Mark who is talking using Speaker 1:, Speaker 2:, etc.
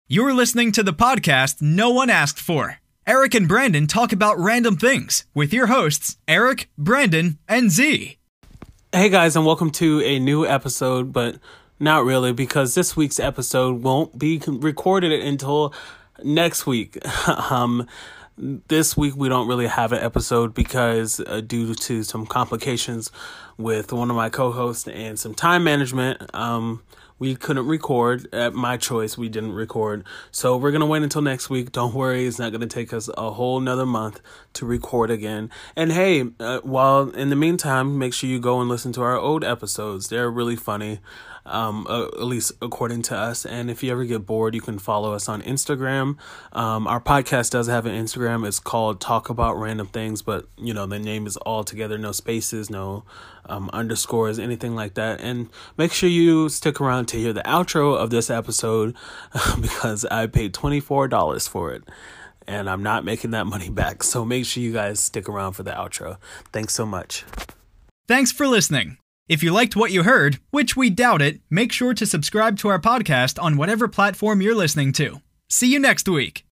Speaker 1: You're listening to the podcast no one asked for. Eric and Brandon talk about random things with your hosts, Eric, Brandon, and Z.
Speaker 2: Hey guys, and welcome to a new episode, but not really, because this week's episode won't be recorded until next week. This week we don't really have an episode because due to some complications with one of my co-hosts and some time management, we couldn't record. At my choice, we didn't record. So we're going to wait until next week. Don't worry. It's not going to take us a whole nother month to record again. And hey, while in the meantime, make sure you go and listen to our old episodes. They're really funny, at least according to us. And if you ever get bored, you can follow us on Instagram. Our podcast does have an Instagram. It's called Talk About Random Things, but you know, the name is all together, no spaces, no underscores, anything like that. And make sure you stick around to hear the outro of this episode because I paid $24 for it and I'm not making that money back. So make sure you guys stick around for the outro. Thanks so much.
Speaker 1: Thanks for listening. If you liked what you heard, which we doubt it, make sure to subscribe to our podcast on whatever platform you're listening to. See you next week.